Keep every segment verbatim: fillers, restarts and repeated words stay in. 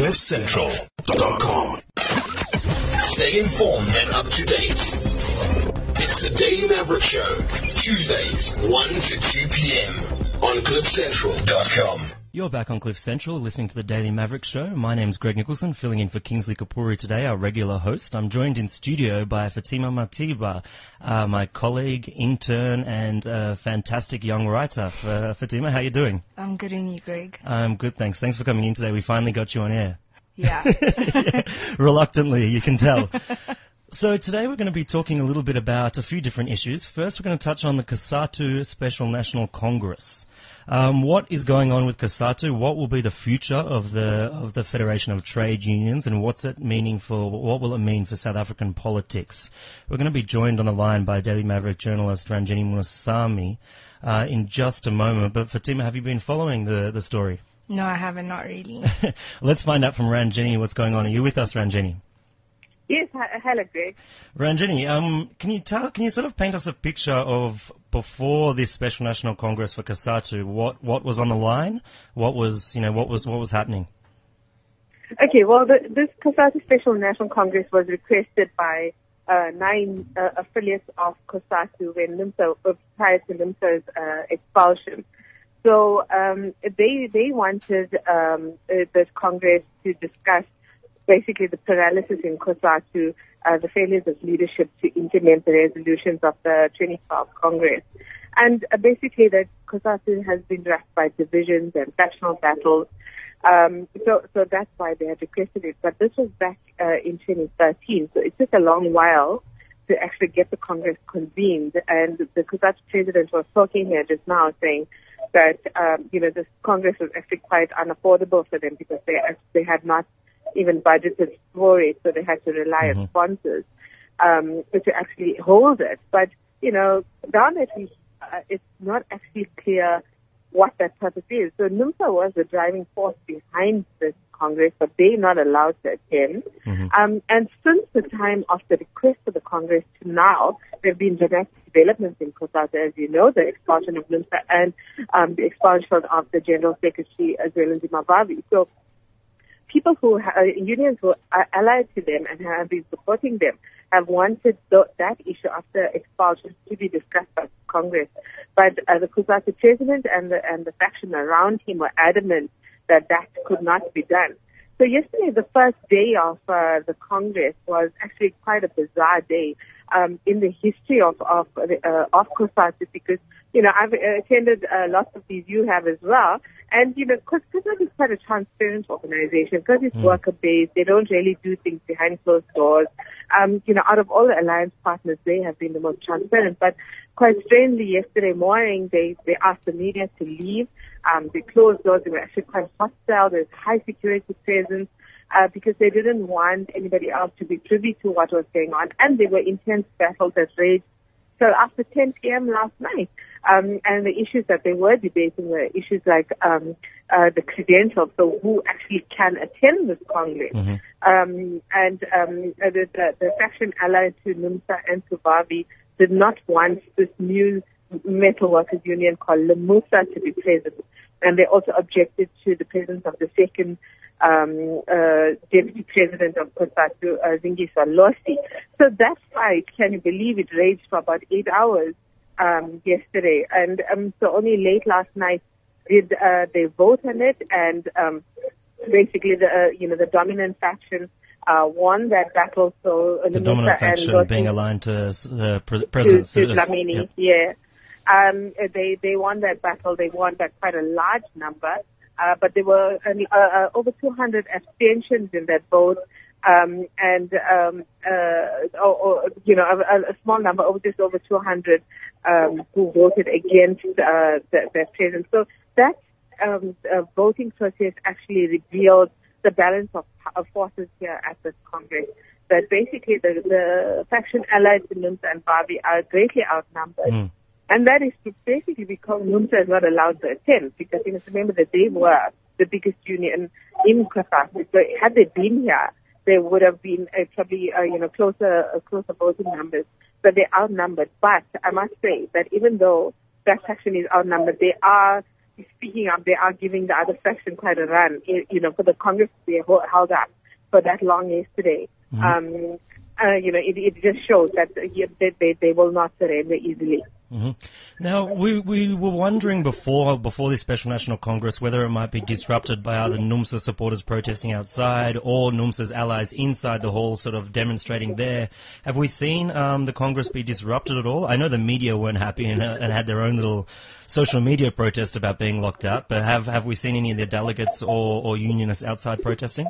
cliff central dot com. Stay informed and up to date. It's the Daily Maverick Show, Tuesdays, one to two p.m. on cliff central dot com. You're back on Cliff Central, listening to the Daily Maverick Show. My name's Greg Nicholson, filling in for Kingsley Kapuri today, our regular host. I'm joined in studio by Fatima Matiba, uh, my colleague, intern, and uh, fantastic young writer. Uh, Fatima, how you doing? I'm good, and you, Greg? I'm good, thanks. Thanks for coming in today. We finally got you on air. Yeah. yeah. Reluctantly, you can tell. So today we're going to be talking a little bit about a few different issues. First, we're going to touch on the COSATU Special National Congress. Um, what is going on with COSATU? What will be the future of the of the Federation of Trade Unions, and what's it meaning for? What will it mean for South African politics? We're going to be joined on the line by Daily Maverick journalist Ranjini Munusamy uh, in just a moment. But Fatima, have you been following the the story? No, I haven't. Not really. Let's find out from Ranjini what's going on. Are you with us, Ranjini? Yes, hello, Greg. Ranjini, um, can you tell? Can you sort of paint us a picture of before this Special National Congress for COSATU? What what was on the line? What was you know what was what was happening? Okay, well, the, this COSATU Special National Congress was requested by uh, nine uh, affiliates of COSATU when NUMSA, uh, prior to NUMSA's uh, expulsion. So um, they they wanted um, uh, this Congress to discuss basically the paralysis in COSATU, uh, the failures of leadership to implement the resolutions of the twenty twelve Congress. And uh, basically that COSATU has been racked by divisions and factional battles. Um, so, so that's why they had requested it. But this was back uh, in twenty thirteen, so it took a long while to actually get the Congress convened. And the COSATU president was talking here just now saying that, um, you know, this Congress was actually quite unaffordable for them because they, they had not even budgeted for it, so they had to rely mm-hmm. on sponsors um, to actually hold it. But, you know, down at least, uh, it's not actually clear what that purpose is. So NUMSA was the driving force behind this Congress, but they're not allowed to attend. Mm-hmm. Um, and since the time of the request for the Congress to now, there have been dramatic developments in COSATU, as you know, the expulsion of NUMSA and um, the expulsion of the General Secretary, Zwelinzima Mabavi. So people who, uh, unions who are allied to them and have been supporting them have wanted th- that issue after expulsion to be discussed by Congress. But uh, the COSATU president and the, and the faction around him were adamant that that could not be done. So yesterday, the first day of uh, the Congress was actually quite a bizarre day um, in the history of of, uh, of COSATU because, you know, I've attended uh, lots of these, you have as well. And, you know, COSATU is quite a transparent organization because it's mm. worker-based. They don't really do things behind closed doors. Um, you know, out of all the alliance partners, they have been the most transparent. But quite strangely, yesterday morning, they, they asked the media to leave. Um, they closed doors. They were actually quite hostile. There's high security presence uh, because they didn't want anybody else to be privy to what was going on. And there were intense battles that raged till after ten p.m. last night. Um, and the issues that they were debating were issues like um, uh, the credentials, so who actually can attend this Congress. Mm-hmm. Um, and um, the, the, the faction allied to NUMSA and to Bavi did not want this new metal workers union called LEMUSA to be present. And they also objected to the presence of the second um, uh, deputy president of COSATU, uh, Zingisa Losi. So that fight, can you believe it, raged for about eight hours um, yesterday. And um, so only late last night did uh, they vote on it, and um, basically the uh, you know the dominant faction uh, won that battle. So the dominant faction and being aligned to the pre- president, to, to Dlamini, yep. yeah. Um, they they won that battle. They won by quite a large number, uh, but there were uh, uh, over two hundred abstentions in that vote, um, and um, uh, or, or, you know a, a small number, over just over two hundred, um, who voted against uh, the, the president. So that um, uh, voting process actually revealed the balance of, of forces here at this Congress. That basically the, the faction allied to NUMSA and Bavi are greatly outnumbered. Mm. And that is basically because NUMSA is not allowed to attend, because you must remember that they were the biggest union in COSATU. So had they been here, there would have been uh, probably uh, you know closer uh, closer voting numbers. But they're outnumbered. But I must say that even though that faction is outnumbered, they are speaking up, they are giving the other faction quite a run. You know, for the Congress to be held up for that long yesterday, mm-hmm. um, uh, you know, it, it just shows that uh, they, they will not surrender easily. Mm-hmm. Now, we we were wondering before before this Special National Congress whether it might be disrupted by either NUMSA supporters protesting outside or NUMSA's allies inside the hall sort of demonstrating there. Have we seen um, the Congress be disrupted at all? I know the media weren't happy and, uh, and had their own little social media protest about being locked out, but have, have we seen any of the delegates or, or unionists outside protesting?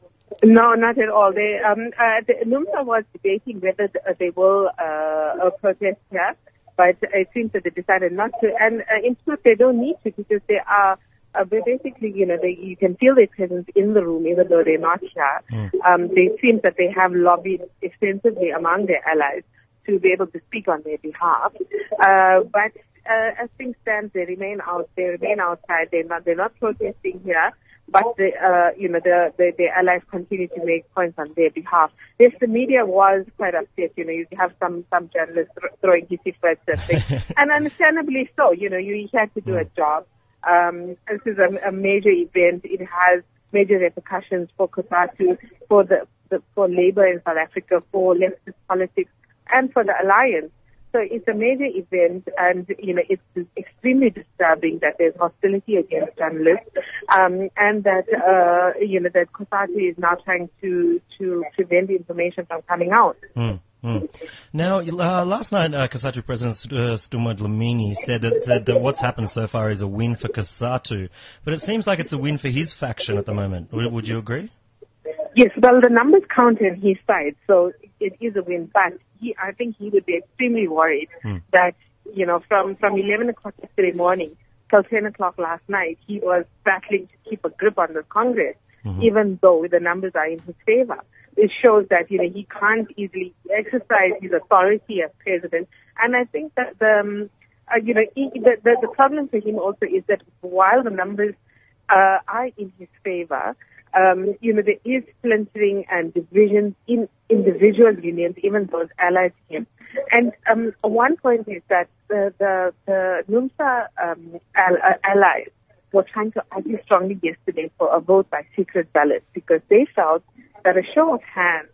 No, not at all. They, um, uh, the, NUMSA was debating whether they will uh, protest here. But it seems that they decided not to. And uh, in truth, they don't need to because they are uh, basically, you know, they, you can feel their presence in the room even though they're not here. Mm. Um, they seem that they have lobbied extensively among their allies to be able to speak on their behalf. Uh, but uh, as things stand, they remain out. They remain outside. They're not. They're not protesting here. But the, uh, you know, the, the, the allies continue to make points on their behalf. Yes, the media was quite upset. You know, you have some, some journalists throwing hissy fits at things. And understandably so. You know, you had to do a job. Um, this is a, a major event. It has major repercussions for COSATU, for the, the, for labor in South Africa, for leftist politics, and for the alliance. So it's a major event, and, you know, it's extremely disturbing that there's hostility against journalists, um, and that, uh, you know, that COSATU is now trying to, to prevent the information from coming out. Mm, mm. Now, uh, last night, uh, COSATU President uh, Stuma Dlamini said that, said that what's happened so far is a win for COSATU, but it seems like it's a win for his faction at the moment. Would, would you agree? Yes, well, the numbers count on his side, so it is a win. But he, I think he would be extremely worried mm. that, you know, from, from eleven o'clock yesterday morning till ten o'clock last night, he was battling to keep a grip on the Congress, mm-hmm. even though the numbers are in his favor. It shows that, you know, he can't easily exercise his authority as president. And I think that, the, um, uh, you know, he, the, the, the problem for him also is that while the numbers uh, are in his favor, Um, you know, there is splintering and divisions in individual unions, even those allied to him. And um, one point is that the, the, the NUMSA um, al- allies were trying to argue strongly yesterday for a vote by secret ballot because they felt that a show of hands,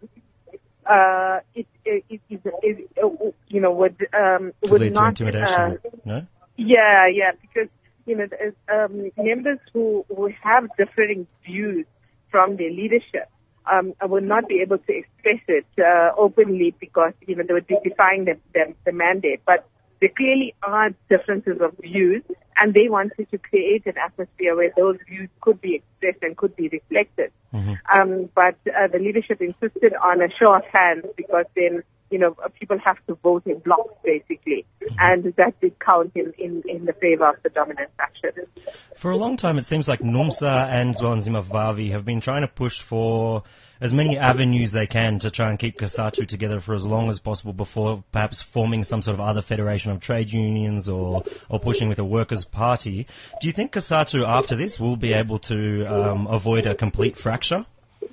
uh, it, it, it, it, it, it you know, would um, would lead not. To intimidation, uh, no? Yeah, yeah, because you know, um, members who who have differing views from their leadership um, will not be able to express it uh, openly because, you know, they would be defying the, the, the mandate. But there clearly are differences of views, and they wanted to create an atmosphere where those views could be expressed and could be reflected. Mm-hmm. Um, but uh, the leadership insisted on a show of hands because then, you know, people have to vote in blocks, basically. Mm-hmm. And that did count in, in, in the favor of the dominant faction. For a long time, it seems like NUMSA and Zwelinzima Vavi have been trying to push for as many avenues they can to try and keep COSATU together for as long as possible before perhaps forming some sort of other federation of trade unions or, or pushing with a workers' party. Do you think COSATU, after this, will be able to um, avoid a complete fracture?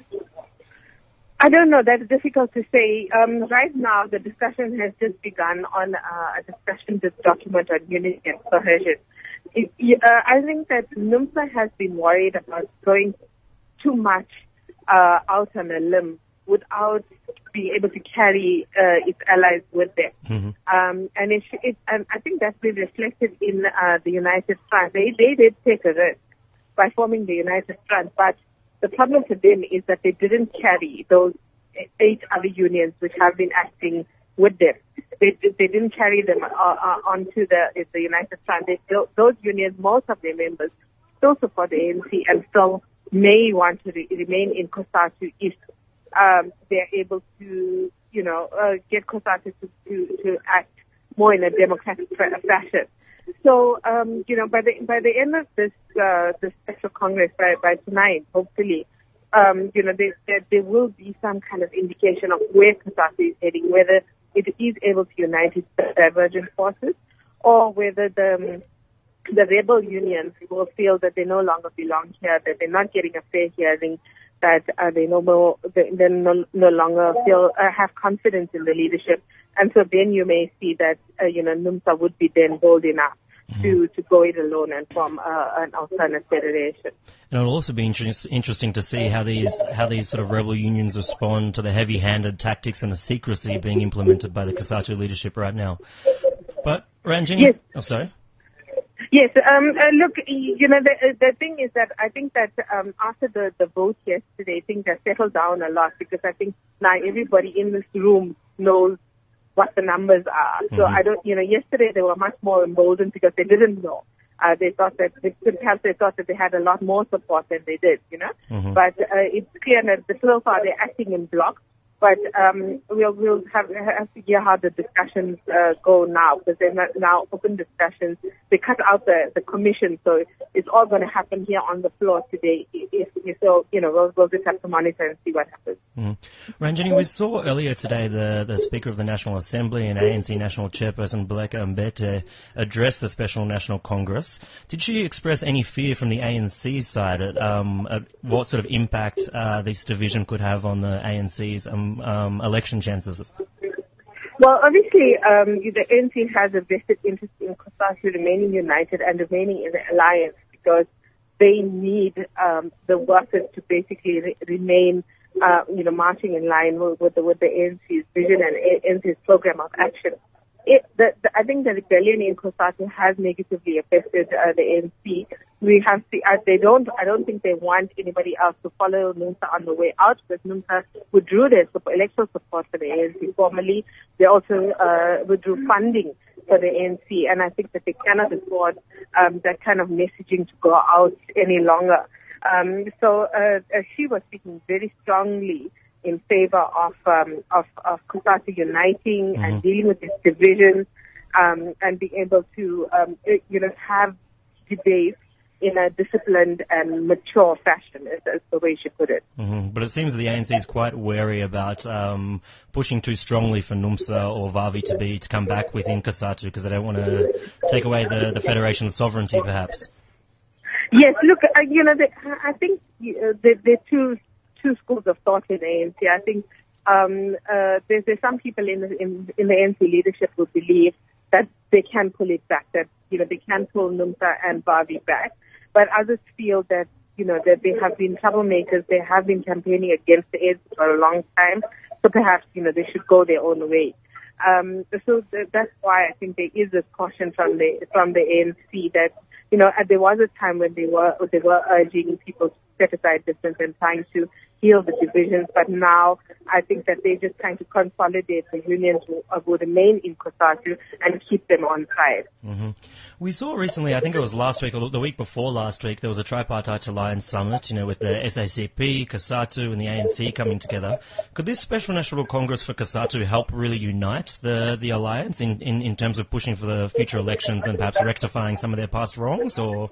I don't know. That's difficult to say. Um, right now, the discussion has just begun on uh, a discussion document on unity and cohesion. It, uh, I think that NUMSA has been worried about going too much uh, out on a limb without being able to carry uh, its allies with them. Mm-hmm. Um, and it, it, and I think that's been reflected in uh, the United Front. They, they did take a risk by forming the United Front, but the problem for them is that they didn't carry those eight other unions which have been acting with them. They, they didn't carry them uh, uh, onto the, the United Front. They still, those unions, most of their members, still support the A N C and still may want to re- remain in COSATU if um, they're able to, you know, uh, get COSATU to, to, to act more in a democratic fashion. So, um, you know, by the by the end of this uh, this special Congress, by, by tonight, hopefully, um, you know, there, there, there will be some kind of indication of where COSATU is heading, whether it is able to unite its divergent forces, or whether the um, the rebel unions will feel that they no longer belong here, that they're not getting a fair hearing, that uh, they no more they, they no, no longer feel uh, have confidence in the leadership, and so then you may see that uh, you know NUMSA would be then bold enough mm-hmm. to, to go it alone and form uh, an alternate federation. And it'll also be inter- interesting to see how these how these sort of rebel unions respond to the heavy-handed tactics and the secrecy being implemented by the COSATU leadership right now. But Ranjini, yes. oh, sorry. Yes, um, uh, look, you know, the, the thing is that I think that um, after the, the vote yesterday, things have settled down a lot because I think now everybody in this room knows what the numbers are. So Mm-hmm. I don't, you know, yesterday they were much more emboldened because they didn't know. Uh, they thought that, they, perhaps they thought that they had a lot more support than they did, you know. Mm-hmm. But uh, it's clear that so far they're acting in blocks. But um, we'll, we'll have, have to hear how the discussions uh, go now, because they're not now open discussions. They cut out the, the commission, so it's all going to happen here on the floor today. If, if so, you know, we'll, we'll just have to monitor and see what happens. Mm. Ranjini, we saw earlier today the, the Speaker of the National Assembly and A N C National Chairperson Baleka Mbete address the Special National Congress. Did she express any fear from the A N C side at, um, at what sort of impact uh, this division could have on the A N C's um, um, election chances? Well, obviously, um, the A N C has a vested interest in COSATU remaining united and remaining in the alliance because they need um, the workers to basically re- remain, uh, you know, marching in line with, with, the, with the A N C's vision and A N C's program of action. It, the, the, I think the rebellion in COSATU has negatively affected uh, the A N C. We have to, uh, they don't, I don't think they want anybody else to follow NUMSA on the way out, because NUMSA withdrew their support, electoral support for the A N C formally. They also uh, withdrew funding for the A N C, and I think that they cannot afford um, that kind of messaging to go out any longer. Um, so uh, uh, she was speaking very strongly in favor of um, of, of COSATU uniting mm-hmm. and dealing with its divisions um, and being able to um, you know have debates in a disciplined and mature fashion, is, is the way she put it. Mm-hmm. But it seems that the A N C is quite wary about um, pushing too strongly for NUMSA or VAVI to be to come back within COSATU, because they don't want to take away the, the federation's sovereignty, perhaps. Yes, look, uh, you know, they, I think uh, there are two two schools of thought in the A N C. I think um, uh, there's, there's some people in the, in, in the A N C leadership who believe that they can pull it back, that you know they can pull NUMSA and VAVI back. But others feel that, you know, that they have been troublemakers. They have been campaigning against the A N C for a long time. So perhaps, you know, they should go their own way. Um, so th- that's why I think there is this caution from the from the A N C that, you know, there was a time when they were they were urging people to set aside distance and trying to heal the divisions. But now I think that they're just trying to consolidate the unions who uh, will remain in COSATU and keep them on side. Mm-hmm. We saw recently, I think it was last week or the week before last week, there was a tripartite alliance summit, you know, with the S A C P, COSATU and the A N C coming together. Could this Special National Congress for COSATU help really unite the, the alliance in, in, in terms of pushing for the future elections and perhaps rectifying some of their past wrongs? Or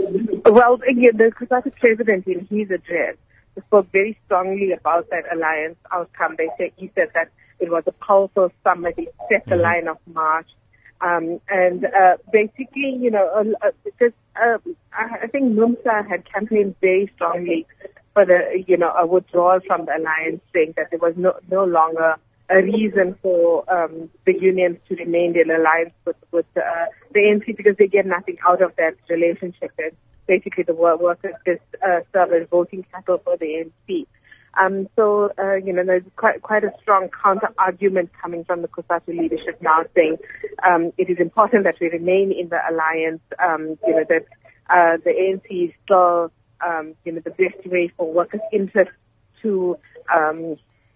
Well, again, the COSATU president in his address spoke very strongly about that alliance outcome. They said, he said that it was a powerful summit. It set the mm-hmm. line of march. Um, and uh, basically, you know, uh, because uh, I, I think NUMSA had campaigned very strongly for the, you know, a withdrawal from the alliance, saying that there was no, no longer a reason for um, the unions to remain in alliance with, with uh, the A N C, because they get nothing out of that relationship. And basically, the workers just uh, serve as voting cattle for the A N C. Um, so, uh, you know, there's quite, quite a strong counter-argument coming from the COSATU leadership now, saying um, it is important that we remain in the alliance, um, you know, that uh, the A N C is still, um, you know, the best way for workers' interests to um,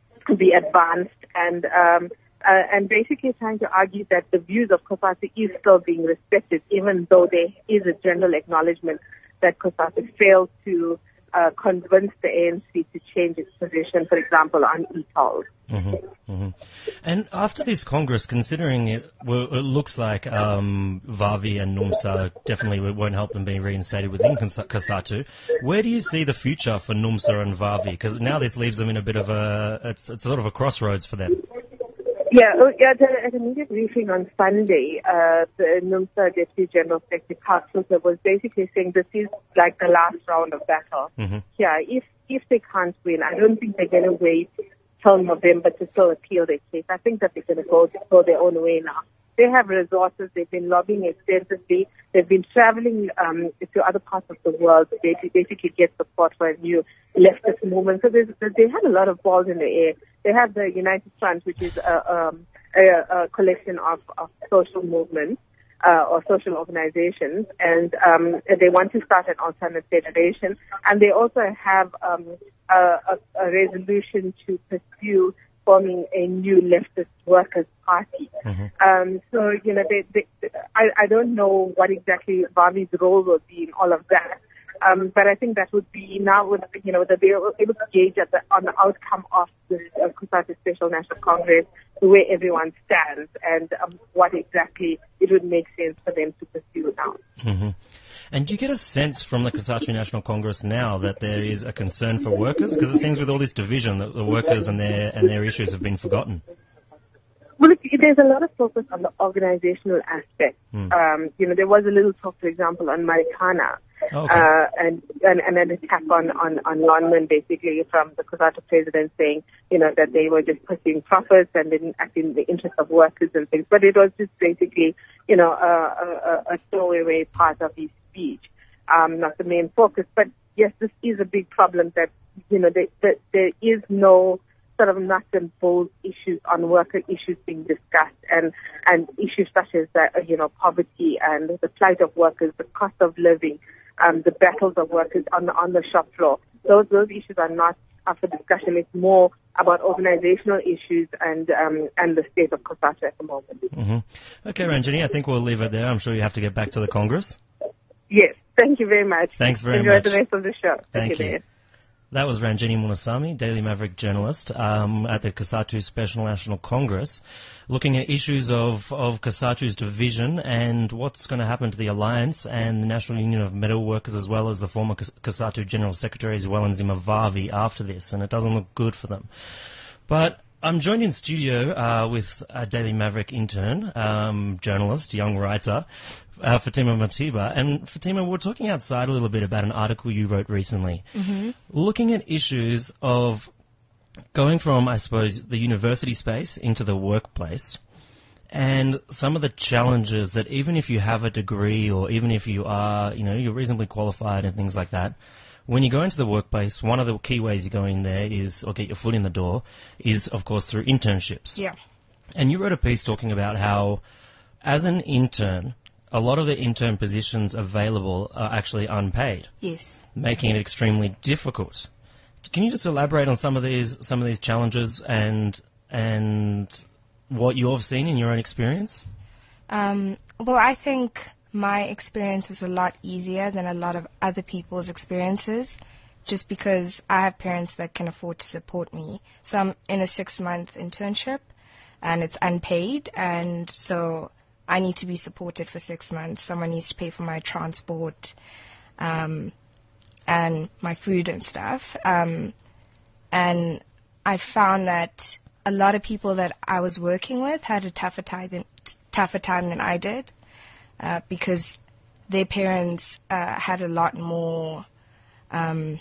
be advanced, and um, uh, and basically trying to argue that the views of COSATU is still being respected, even though there is a general acknowledgement that COSATU failed to uh, convince the A N C to change its position, for example, on e-tolls. Mm-hmm, mm-hmm. And after this Congress, considering it, well, it looks like um, VAVI and NUMSA definitely won't help them being reinstated within COSATU, where do you see the future for NUMSA and VAVI? Because now this leaves them in a bit of a, it's, it's sort of a crossroads for them. Yeah, yeah. At a media briefing on Sunday, uh, the NUMSA Deputy General Secretary Park Suter was basically saying this is like the last round of battle. Mm-hmm. Yeah, if if they can't win, I don't think they're going to wait till November to still appeal their case. I think that they're going to go go their own way now. they have resources. They've been lobbying extensively. They've been traveling um, to other parts of the world to basically get support for a new leftist movement. So there's, they have a lot of balls in the air. They have the United Front, which is a, um, a, a collection of, of social movements. Uh, or social organizations, and um, they want to start an alternate federation, and they also have um, a, a, a resolution to pursue forming a new leftist workers' party. Mm-hmm. Um, so, you know, they, they, I, I don't know what exactly Vavi's role will be in all of that. Um, but I think that would be now, with, you know, that they are able to gauge at the, on the outcome of the uh, COSATU Special National Congress, where everyone stands, and um, what exactly it would make sense for them to pursue now. Mm-hmm. And do you get a sense from the COSATU National Congress now that there is a concern for workers? Because it seems with all this division that the workers and their and their issues have been forgotten. Well, there's a lot of focus on the organizational aspect. Mm. Um, you know, there was a little talk, for example, on Marikana. Oh, okay. uh, and, and, and an attack on, on, on Lonman, basically, from the COSATU president saying, you know, that they were just pursuing profits and didn't act in the interest of workers and things. But it was just basically, you know, a, a, a throwaway part of his speech, um, not the main focus. But yes, this is a big problem that, you know, they, that there is no sort of nuts and bolts issues on worker issues being discussed, and, and issues such as that, you know, poverty and the plight of workers, the cost of living, um, the battles of workers on the, on the shop floor. Those, those issues are not up for discussion. It's more about organizational issues and, um, and the state of COSATU at the moment. Mm-hmm. Okay, Ranjini, I think we'll leave it there. I'm sure you have to get back to the Congress. Yes, thank you very much. Thanks very Enjoy much. Enjoy the rest of the show. Thank okay, you. There. That was Ranjini Munasamy, Daily Maverick journalist um, at the COSATU Special National Congress, looking at issues of, of COSATU's division and what's going to happen to the Alliance and the National Union of Metal Workers, as well as the former COSATU General Secretary Zwelinzima Vavi after this, and it doesn't look good for them. But I'm joined in studio uh, with a Daily Maverick intern, um, journalist, young writer, Uh, Fatima Matiba. And Fatima, we're talking outside a little bit about an article you wrote recently, mm-hmm. looking at issues of going from, I suppose, the university space into the workplace, and some of the challenges that even if you have a degree or even if you are, you know, you're reasonably qualified and things like that, when you go into the workplace, one of the key ways you go in there is, or get your foot in the door, is, of course, through internships. Yeah. And you wrote a piece talking about how, as an intern, a lot of the intern positions available are actually unpaid. Yes. Making it extremely difficult. Can you just elaborate on some of these some of these challenges and and what you've seen in your own experience? Um, well, I think my experience was a lot easier than a lot of other people's experiences, just because I have parents that can afford to support me. So I'm in a six-month internship, and it's unpaid, and so I need to be supported for six months. Someone needs to pay for my transport um, and my food and stuff. Um, and I found that a lot of people that I was working with had a tougher time than, tougher time than I did uh, because their parents uh, had a lot more um,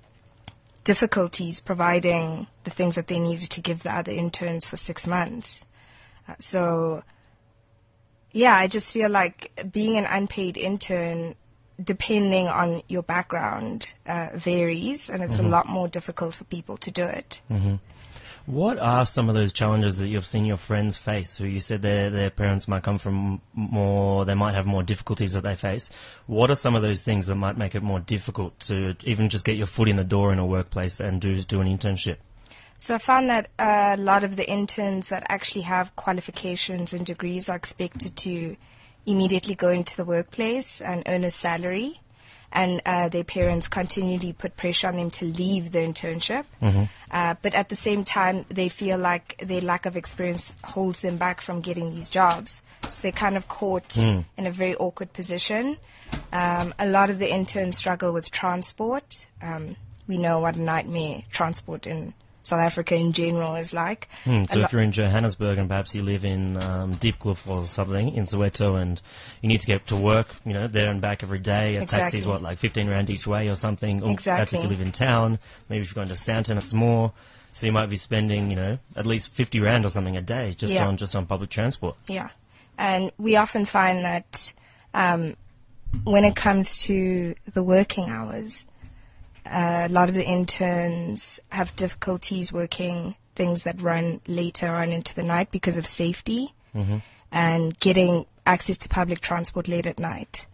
difficulties providing the things that they needed to give the other interns for six months. Uh, so... Yeah, I just feel like being an unpaid intern, depending on your background, uh, varies, and it's mm-hmm. a lot more difficult for people to do it. Mm-hmm. What are some of those challenges that you've seen your friends face, who you said their their parents might come from more, they might have more difficulties that they face? What are some of those things that might make it more difficult to even just get your foot in the door in a workplace and do do an internship? So I found that a lot of the interns that actually have qualifications and degrees are expected to immediately go into the workplace and earn a salary, and uh, their parents continually put pressure on them to leave the internship. Mm-hmm. Uh, but at the same time, they feel like their lack of experience holds them back from getting these jobs. So they're kind of caught mm. in a very awkward position. Um, a lot of the interns struggle with transport. Um, we know what a nightmare transport in South Africa in general is like. Hmm, so if you're in Johannesburg and perhaps you live in um, Diepkloof or something in Soweto and you need to get to work, you know, there and back every day, a exactly. taxi's what, like fifteen rand each way or something? Or exactly. That's if you live in town. Maybe if you're going to Sandton, it's more. So you might be spending, you know, at least fifty rand or something a day just yeah. on just on public transport. Yeah. And we often find that um, when it comes to the working hours, uh, a lot of the interns have difficulties working things that run later on into the night because of safety mm-hmm. and getting access to public transport late at night.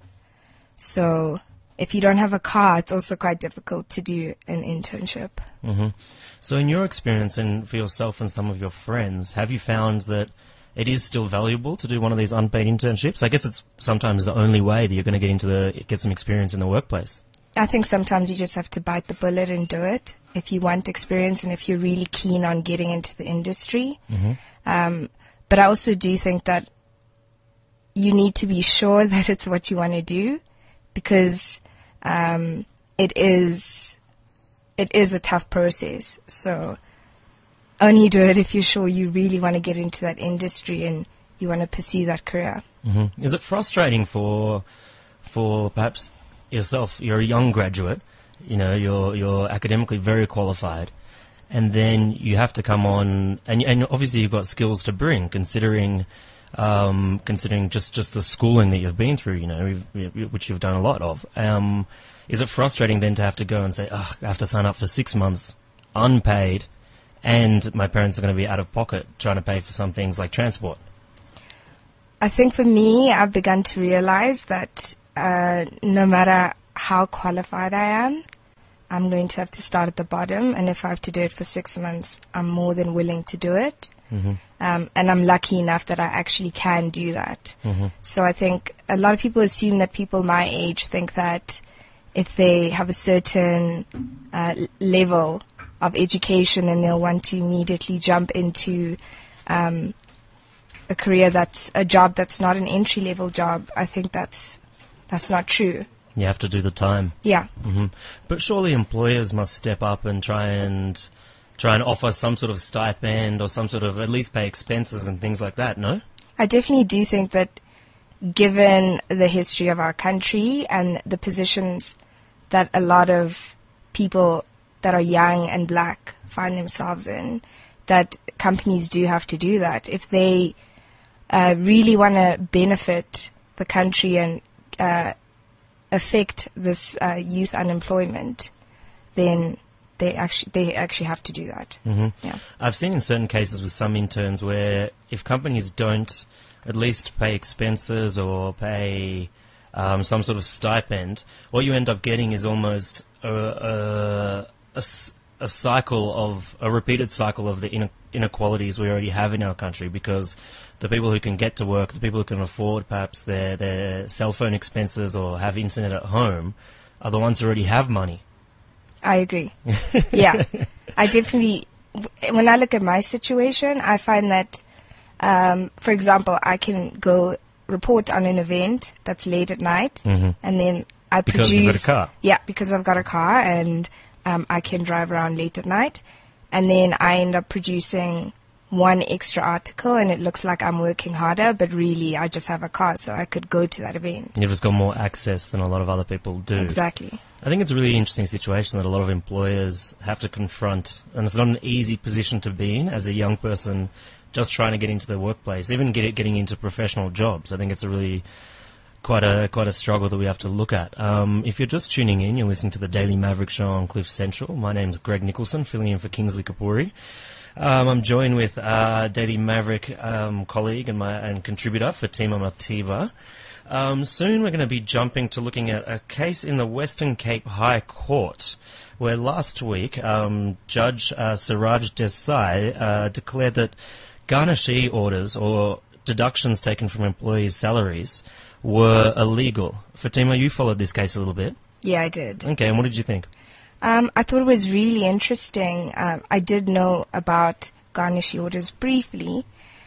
So if you don't have a car, it's also quite difficult to do an internship. Mm-hmm. So in your experience and for yourself and some of your friends, have you found that it is still valuable to do one of these unpaid internships? I guess it's sometimes the only way that you're going to get into the get some experience in the workplace. I think sometimes you just have to bite the bullet and do it if you want experience and if you're really keen on getting into the industry. Mm-hmm. Um, but I also do think that you need to be sure that it's what you want to do, because um, it is it is a tough process. So only do it if you're sure you really want to get into that industry and you want to pursue that career. Mm-hmm. Is it frustrating for for perhaps yourself? You're a young graduate, you know, you're you're academically very qualified, and then you have to come on, and and obviously you've got skills to bring, considering um, considering just, just the schooling that you've been through, you know, which you've done a lot of. Um, is it frustrating then to have to go and say, oh, I have to sign up for six months, unpaid, and my parents are going to be out of pocket trying to pay for some things like transport? I think for me, I've begun to realize that uh, no matter how qualified I am, I'm going to have to start at the bottom, and if I have to do it for six months, I'm more than willing to do it. Mm-hmm. Um, and I'm lucky enough that I actually can do that. Mm-hmm. So I think a lot of people assume that people my age think that if they have a certain uh, level of education, then they'll want to immediately jump into um, a career that's a job that's not an entry-level job. I think that's that's not true. You have to do the time. Yeah. Mm-hmm. But surely employers must step up and try and try and offer some sort of stipend or some sort of at least pay expenses and things like that, no? I definitely do think that given the history of our country and the positions that a lot of people that are young and black find themselves in, that companies do have to do that. If they uh, really want to benefit the country and uh, affect this uh, youth unemployment, then they actually they actually have to do that. Mm-hmm. Yeah. I've seen in certain cases with some interns where if companies don't at least pay expenses or pay um, some sort of stipend, what you end up getting is almost a, a, a, a cycle of a repeated cycle of the inequalities we already have in our country, because the people who can get to work, the people who can afford perhaps their, their cell phone expenses or have internet at home, are the ones who already have money. I agree. Yeah. I definitely, when I look at my situation, I find that, um, for example, I can go report on an event that's late at night, mm-hmm. and then I because produce... Because you've got a car. Yeah, because I've got a car, and um, I can drive around late at night, and then I end up producing one extra article, and it looks like I'm working harder, but really I just have a car, so I could go to that event. You've just got more access than a lot of other people do. Exactly. I think it's a really interesting situation that a lot of employers have to confront, and it's not an easy position to be in as a young person just trying to get into the workplace, even get it, getting into professional jobs. I think it's a really quite a quite a struggle that we have to look at. Um, if you're just tuning in, you're listening to the Daily Maverick Show on Cliff Central. My name's Greg Nicholson, filling in for Kingsley Kapuri. Um, I'm joined with uh, Daily Maverick um, colleague and my and contributor Fatima Matiba. Um, soon we're going to be jumping to looking at a case in the Western Cape High Court, where last week um, Judge uh, Siraj Desai uh, declared that garnishee orders, or deductions taken from employees' salaries, were illegal. Fatima, you followed this case a little bit. Yeah, I did. Okay, and what did you think? Um, I thought it was really interesting. Um, I did know about garnishee orders briefly,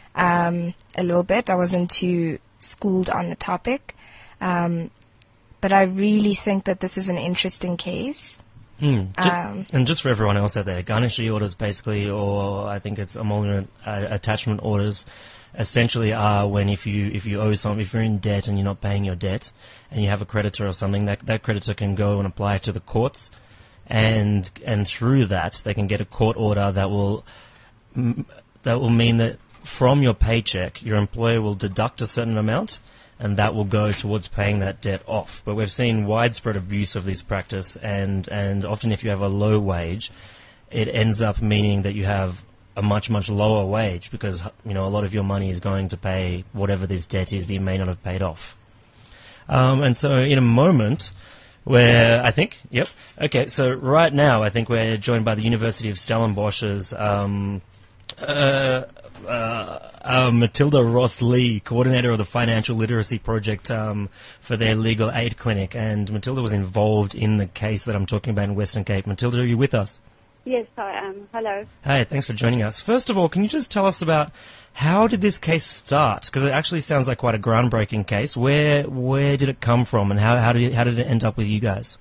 um, a little bit. I wasn't too schooled on the topic, um, but I really think that this is an interesting case. Mm. Um, and just for everyone else out there, garnishee orders basically, or I think it's emolument uh, attachment orders, essentially are when if you if you owe some, if you're in debt and you're not paying your debt, and you have a creditor or something, that that creditor can go and apply to the courts, and and through that they can get a court order that will that will mean that from your paycheck, your employer will deduct a certain amount, and that will go towards paying that debt off. But we've seen widespread abuse of this practice, and, and often if you have a low wage, it ends up meaning that you have a much, much lower wage because, you know, a lot of your money is going to pay whatever this debt is that you may not have paid off. Um, and so in a moment where I think, yep, okay, so right now I think we're joined by the University of Stellenbosch's um, uh, uh, uh, Matilda Ross-Lee, coordinator of the Financial Literacy Project um, for their legal aid clinic. And Matilda was involved in the case that I'm talking about in Western Cape. Matilda, are you with us? Yes, I am. Hello. Hey, thanks for joining us. First of all, can you just tell us about how did this case start? Because it actually sounds like quite a groundbreaking case. Where where did it come from, and how how did it, how did it end up with you guys?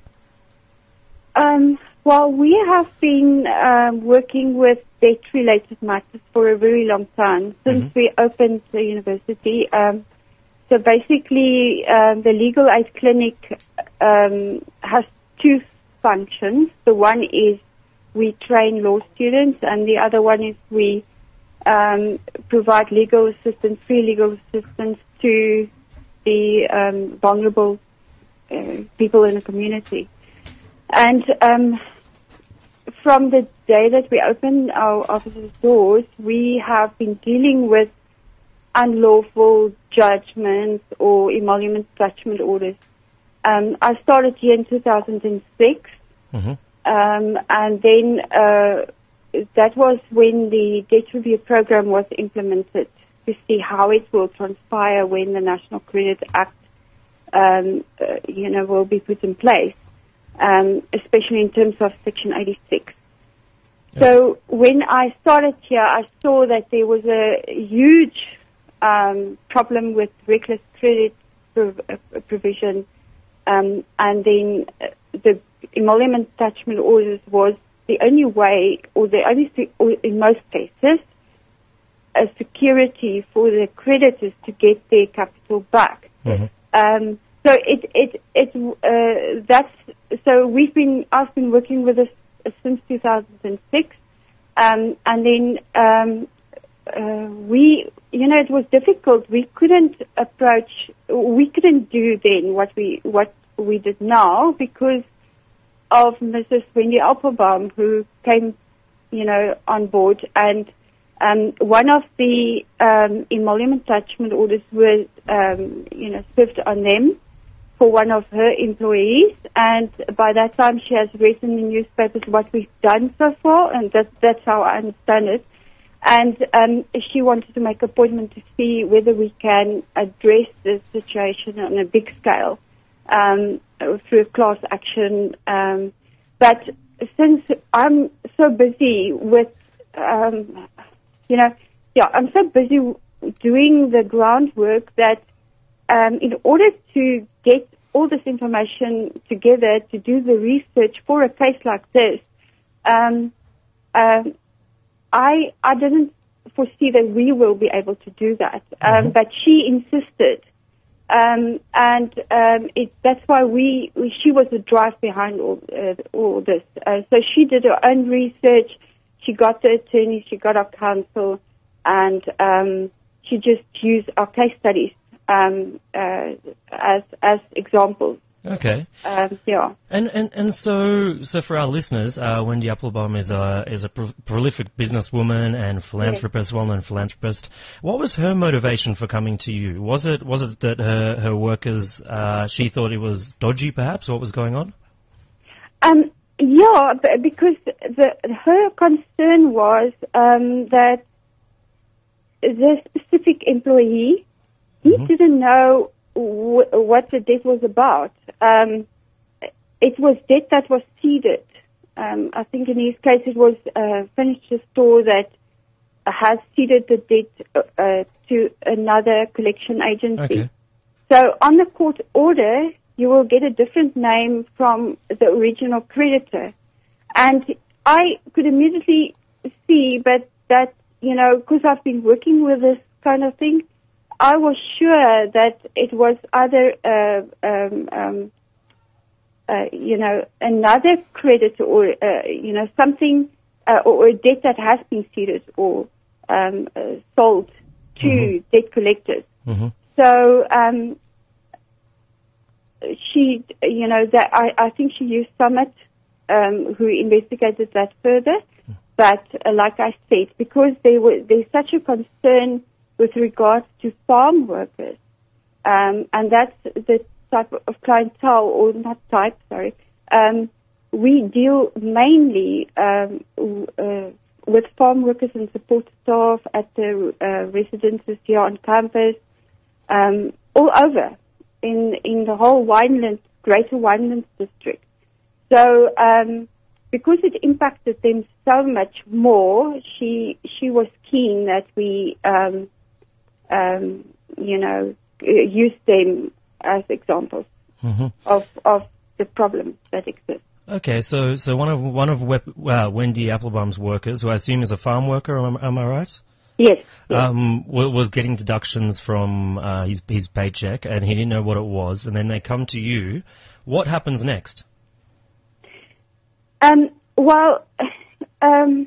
Um, well, we have been um, working with debt-related matters for a very long time since mm-hmm. we opened the university. Um, so basically, um, the legal aid clinic um, has two functions. The one is we train law students, and the other one is we um, provide legal assistance, free legal assistance to the um, vulnerable uh, people in the community. And um, from the day that we opened our office's doors, we have been dealing with unlawful judgments or emolument judgment orders. Um, I started here in two thousand six. Mm-hmm. Um, and then uh, that was when the debt review program was implemented to see how it will transpire when the National Credit Act, um, uh, you know, will be put in place, um, especially in terms of Section eighty-six. Yeah. So when I started here, I saw that there was a huge um, problem with reckless credit prov- uh, provision, um, and then uh, the emolument judgment orders was the only way, or the only, or in most cases, a security for the creditors to get their capital back. Mm-hmm. Um, so it, it, it, uh, that's, so we've been, I've been working with this since two thousand six, um, and then, um, uh, we, you know, it was difficult. We couldn't approach, we couldn't do then what we, what we did now because of Missus Wendy Applebaum, who came, you know, on board, and um, one of the um, emolument judgment orders was, um, you know, served on them for one of her employees, and by that time she has read in the newspapers what we've done so far, and that, that's how I understand it. And um, she wanted to make an appointment to see whether we can address this situation on a big scale. Um, through a class action, um, but since I'm so busy with, um, you know, yeah, I'm so busy doing the groundwork that um, in order to get all this information together, to do the research for a case like this, um, um, I I didn't foresee that we will be able to do that, um, mm-hmm. but she insisted. Um, and um, it, that's why we, we, she was the drive behind all, uh, all this. Uh, so she did her own research. She got the attorneys, she got our counsel, and um, she just used our case studies um, uh, as as examples. Okay. Um, yeah. And, and and so so for our listeners, uh, Wendy Applebaum is a is a pro- prolific businesswoman and philanthropist, yes. well-known philanthropist. What was her motivation for coming to you? Was it was it that her her workers uh, she thought it was dodgy, perhaps? What was going on? Um. Yeah, because the her concern was um, that the specific employee he mm-hmm. didn't know w- what the debt was about. Um, it was debt that was ceded. Um, I think in his case it was a furniture store that has ceded the debt uh, to another collection agency. Okay. So on the court order, you will get a different name from the original creditor. And I could immediately see but that, you know, because I've been working with this kind of thing, I was sure that it was either, uh, um, um, uh, you know, another creditor or, uh, you know, something, uh, or a debt that has been ceded or um, uh, sold to Mm-hmm. debt collectors. Mm-hmm. So um, she, you know, that I, I think she used Summit, um, who investigated that further. But uh, like I said, because there were there's such a concern with regards to farm workers, um, and that's the type of clientele, or not type, sorry. Um, we deal mainly um, uh, with farm workers and support staff at the uh, residences here on campus, um, all over in in the whole Winelands, Greater Winelands district. So um, because it impacted them so much more, she she was keen that we, um, um, you know, use them as examples Mm-hmm. of of the problems that exist. Okay, so so one of one of Wep- uh, Wendy Applebaum's workers, who I assume is a farm worker, am, am I right? Yes. yes. Um, wa- was getting deductions from uh, his his paycheck, and he didn't know what it was. And then they come to you. What happens next? Um, well, um,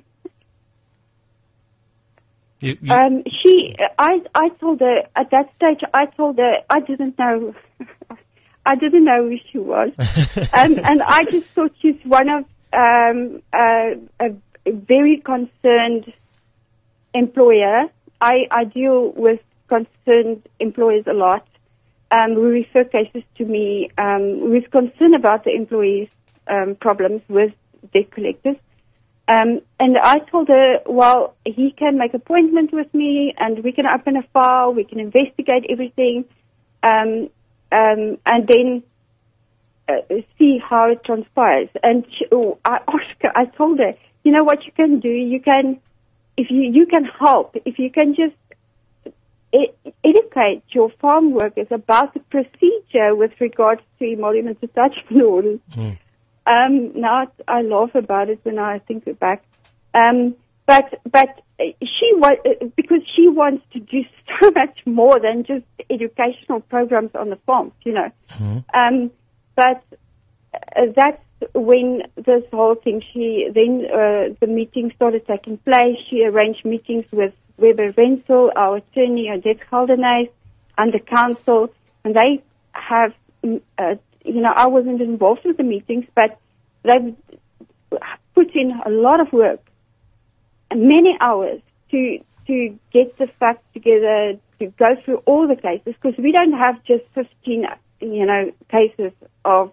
You, you, um, she, I, I told her at that stage. I told her I didn't know. I didn't know who she was, um, and I just thought she's one of um, uh, a, a very concerned employer. I, I deal with concerned employers a lot, um, who refer cases to me um, with concern about the employees' um, problems with debt collectors. Um, and I told her, well, he can make appointment with me, and we can open a file, we can investigate everything. Um, Um, and then uh, see how it transpires. And she, oh, I asked her, I told her, you know what you can do? You can, if you you can help, if you can just e- educate your farm workers about the procedure with regards to emolument attachment orders. Mm. Um, now I laugh about it when I think back. Um, but but she wa- because she wants to do so much more than just educational programs on the farms, you know. Mm-hmm. Um, but uh, that's when this whole thing. She then uh, the meeting started taking place. She arranged meetings with Weber Wenzel, our attorney, Odette Geldenhuys, and the council, and they have, uh, you know, I wasn't involved with the meetings, but they put in a lot of work, many hours to to get the facts together, to go through all the cases, because we don't have just fifteen, you know, cases of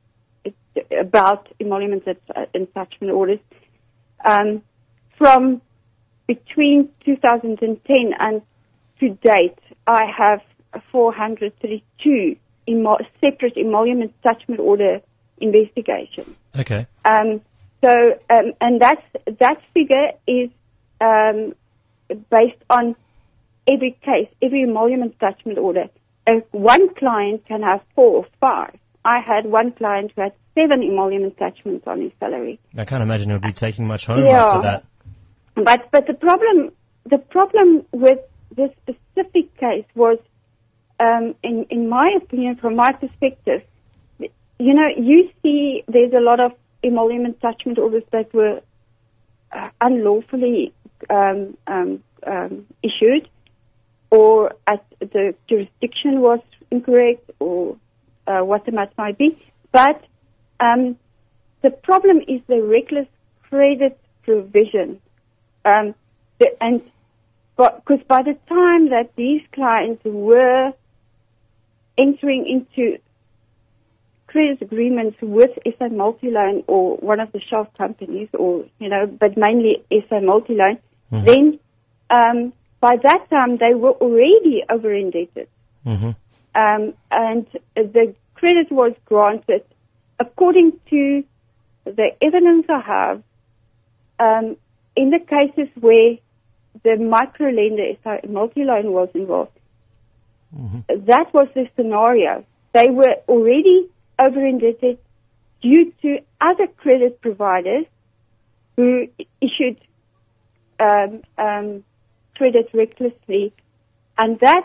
about emolument attachment orders. Um, from between two thousand ten and to date, I have four hundred thirty-two emo- separate emolument attachment order investigations. Okay. Um, so, um, and that's, that figure is um, based on every case, every emolument attachment order. Uh, one client can have four or five. I had one client who had seven emolument attachments on his salary. I can't imagine it would be taking much home Yeah. after that. But but the problem the problem with this specific case was, um, in in my opinion, from my perspective, you know, you see there's a lot of emolument attachment orders that were uh, unlawfully um, um, um, issued, or at the jurisdiction was incorrect, or uh, what the matter might be. But um, the problem is the reckless credit provision. Um, the, and because by the time that these clients were entering into credit agreements with S A Multiloan or one of the shelf companies, or you know, but mainly S A Multiloan, mm-hmm. then um, by that time they were already over indebted, mm-hmm. um, and the credit was granted according to the evidence I have. Um, in the cases where the micro-lender, S A Multiloan, was involved, mm-hmm. that was the scenario. They were already over-indebted due to other credit providers who issued um, um, credit recklessly. And that,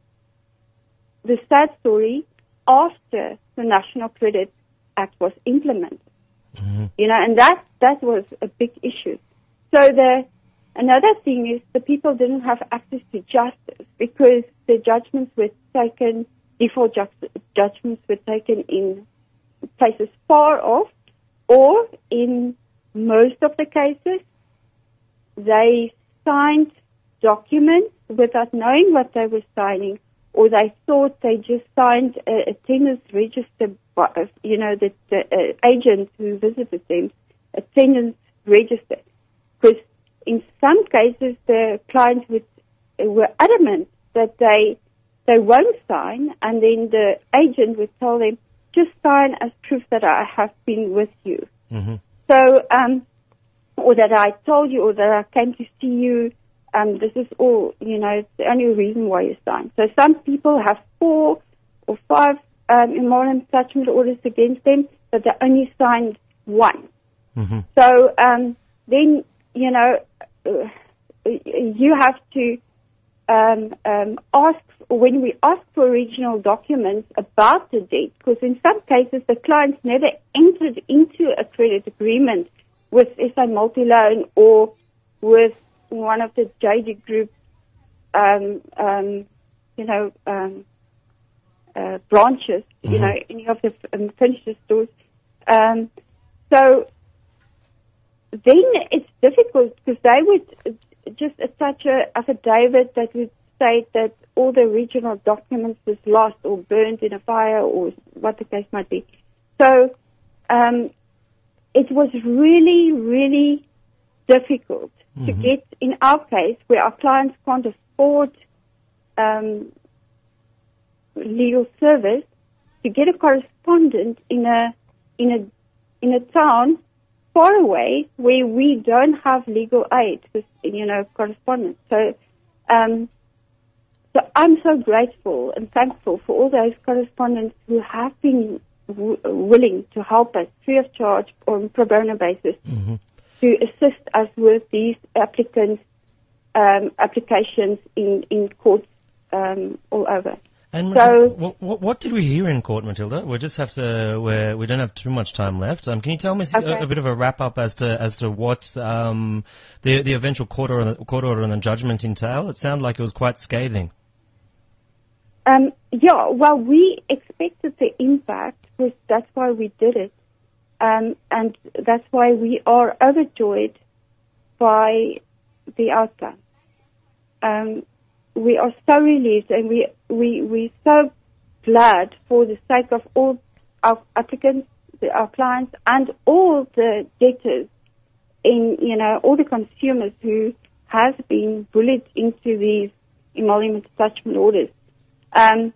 the sad story, after the National Credit Act was implemented. Mm-hmm. You know, and that, that was a big issue. So the, another thing is the people didn't have access to justice because the judgments were taken, default ju- judgments were taken in places far off, or in most of the cases, they signed documents without knowing what they were signing, or they thought they just signed a, a tenants register, you know, the, the uh, agent who visited them, a tenants register. Because in some cases, the clients would, were adamant that they they won't sign, and then the agent would tell them, just sign as proof that I have been with you. Mm-hmm. So, um, or that I told you, or that I came to see you. Um, this is all, you know, it's the only reason why you sign. So some people have four or five um, immoral attachment orders against them, but they only signed one. Mm-hmm. So um, then, you know, uh, you have to um, um, ask, when we ask for original documents about the debt, because in some cases the clients never entered into a credit agreement with S A Multiloan or with one of the J D Group, um, um, you know, um, uh, branches, mm-hmm. you know, any of the um, furniture stores. Um, so then it's difficult because they would just attach a affidavit that would state that all the original documents was lost or burned in a fire or what the case might be. So um, it was really, really difficult mm-hmm. to get, in our case, where our clients can't afford um, legal service, to get a correspondent in a in a in a town far away where we don't have legal aid, with, you know, correspondence. So, um, so I'm so grateful and thankful for all those correspondents who have been w- willing to help us free of charge or on pro bono basis mm-hmm. to assist us with these applicants' um, applications in in courts um, all over. And so, what, what, what did we hear in court, Matilda? We just have to. We're, we don't have too much time left. Um, can you tell me okay. a, a bit of a wrap up as to as to what um, the the eventual court order, court order and the judgment entail? It sounded like it was quite scathing. Um, yeah, well, we expected the impact, because that's why we did it, um, and that's why we are overjoyed by the outcome. Um, we are so relieved, and we we we're so glad for the sake of all our applicants, the, our clients, and all the debtors, in you know all the consumers who has been bullied into these emolument attachment orders. Um,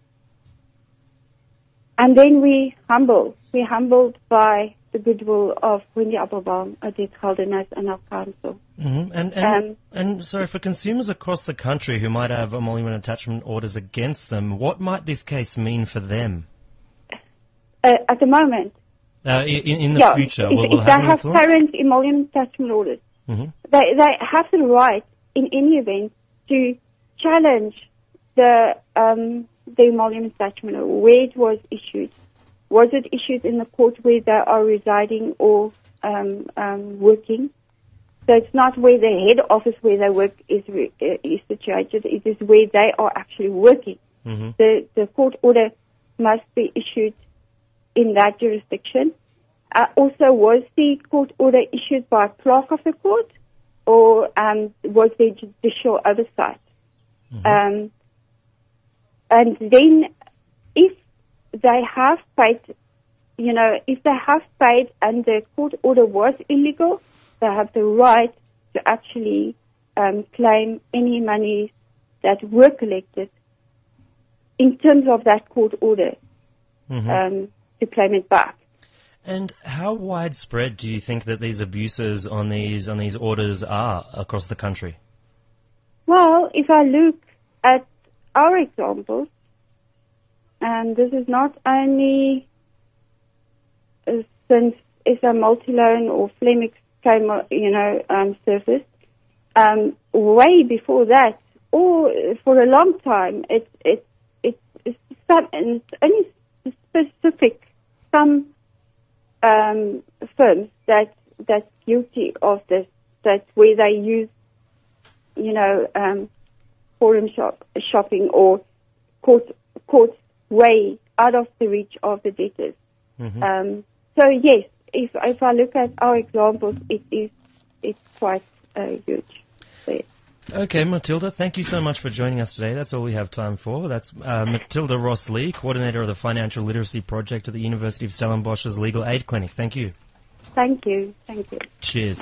and then we humbled. We humbled by the goodwill of Wendy Applebaum, Odette Geldenhuys, and our council. Mm-hmm. And and, um, and so for consumers across the country who might have emolument attachment orders against them, what might this case mean for them? Uh, at the moment? Uh, in, in the yeah, future, if, will, will if have they an have influence? current emolument attachment orders, mm-hmm. they, they have the right, in any event, to challenge the um, the emolument attachment order, where it was issued. Was it issued in the court where they are residing or um, um, working? So it's not where the head office where they work is, re- uh, is situated. It is where they are actually working. Mm-hmm. The, the court order must be issued in that jurisdiction. Uh, also, was the court order issued by a clerk of the court, or um, was there judicial oversight? Mm-hmm. Um, and then if they have paid, you know, if they have paid and the court order was illegal, they have the right to actually um, claim any money that were collected in terms of that court order, mm-hmm. um, to claim it back. And how widespread do you think that these abuses on these on these orders are across the country? Well, if I look at our examples, and this is not only uh, since S A Multiloan or Flemix came, you know, um, surfaced, um, way before that, or for a long time, it it it it's some, and it's only specific some um, firms that that's guilty of this. That's where they use you know, um, forum shop, shopping or court, courts way out of the reach of the debtors. Mm-hmm. Um, so yes, if if I look at our examples, it is it's quite uh, huge. So, yes. Okay, Matilda, thank you so much for joining us today. That's all we have time for. That's uh, Matilda Ross-Lee, Coordinator of the Financial Literacy Project at the University of Stellenbosch's Legal Aid Clinic. Thank you. Thank you. Thank you. Cheers.